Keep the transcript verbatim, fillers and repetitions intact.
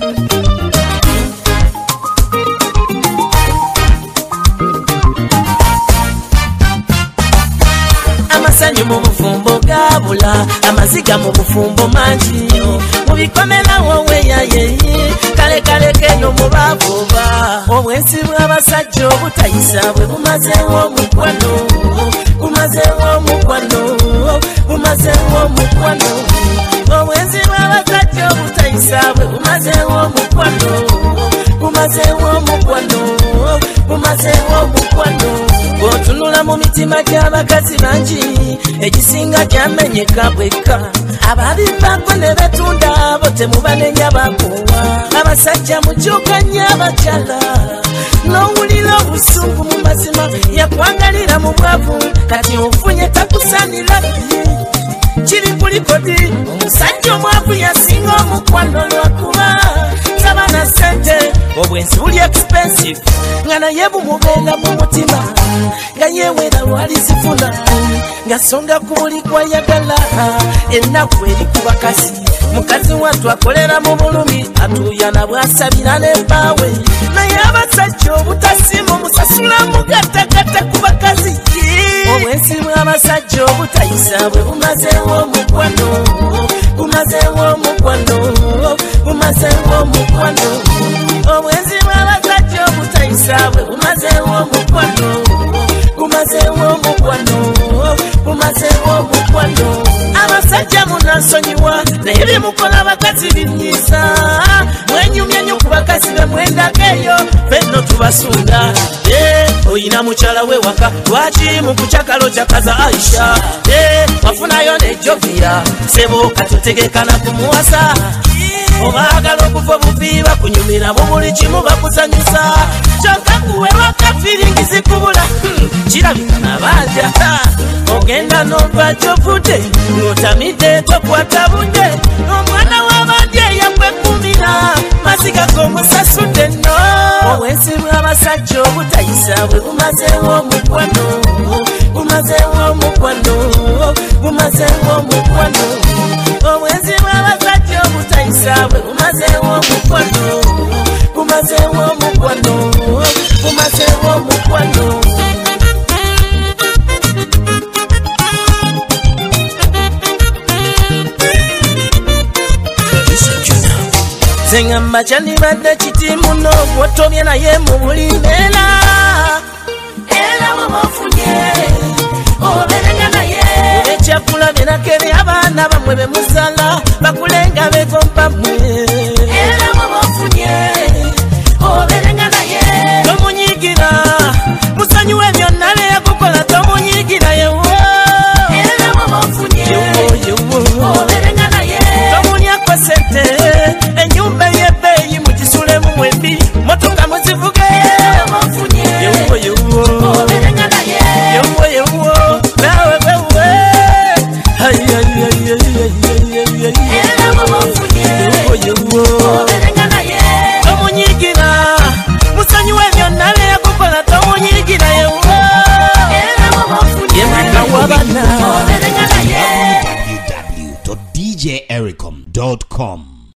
Amasanyu mu bufumbo gabula, amaziga mu bufumbo mangi mubikomera wowe yaye kale kale keyo mubavuba obwensi bw'abasajja obutayisa bwe bumazeewo mukwano bumazeewo mukwano bumazeewo mukwano obwensi bw'abasajja obutayisa bwe bumazeewo mukwano bumazeewo mukwano bumazeewo mukwano Gotunula mu mitima gy'abakazi bangi ekisinga gyamenyeka bwekka ababivako ne betunda bo temubanenya bakuwa abasajja mukyukanya abakyala n'owulira obusungu mu mazima yakwagalira mu bwavu kati ofunye takusanira kiri kuli kodi omusajja omwavu yasinga omukwano lwakuba sabana sente obwensi buli expensive nga naye bumubeera mu mutima nga yeewera lwali zifuna nga songa ku buli kwayagala ennaku eri ku bakazi mukazi wattu akolera mu bulumi atuuyana bw'asabira n'ebbaawe naye abasajja obutasimu musasula mugattagatta ku bakazi obwensi bw'abasajja obutayisa bwe bumazeewo mukwano bumazeewo mukwano bumazeewo mukwano obwensi bw'abasajja obutayisa bwe bumazeewo mukwano bumazeewo mukwano bumazeewo mukwano abasajja munansonyiwa naye byemukola abakazi binyiisa mwenyumya nnyo ku bakazi bemwendageeyo fenno tubasunda oyina mukyala we waka lwaki mu kukyakalo kyakaza Aisha wafunayo nejovira sebo katutegekana kumuwasa obaagala okuva obuviiba kunyumira mu buli kimu bakusanyusa kyokka kuwewa kafiringi zikubula kirabika nabaja ogenda n'ova gyovudde ng'otamidde tokwata budde omwana w'abandi eyakwekumira maziga g'omusasudde nno obwensi bw'abasajja obutayisa bwe bumazeewo mukwano bumazeewo mukwano bumazeewo mukwano obwensi bw'abasajja obutayisa bwe bumazeewo mukwano bumazeewo mukwano bumazeewo mukwano Zengamba kyandibadde kiti muno gwotobye naye mu buli mbeera era wobafunye oberenga naye ekyakula byenakere abaana bamwe bemuzala bakulenga begomba mmwe era wobafunye oberenga naye tomunyigira musanyuwe byonna byeyakukola tomunyigira yewo era wobafunye oberenga naye tomulyako sente enyumba y'ebbeeyi mugisulemu mwembi motoka muzivuge yewo yewo yewo yewo nawe wewe yewo tomunyigira musanyuwe byonna byeyakukola tomunyigira yewo yemaka wabana w w w dot d j ericom dot com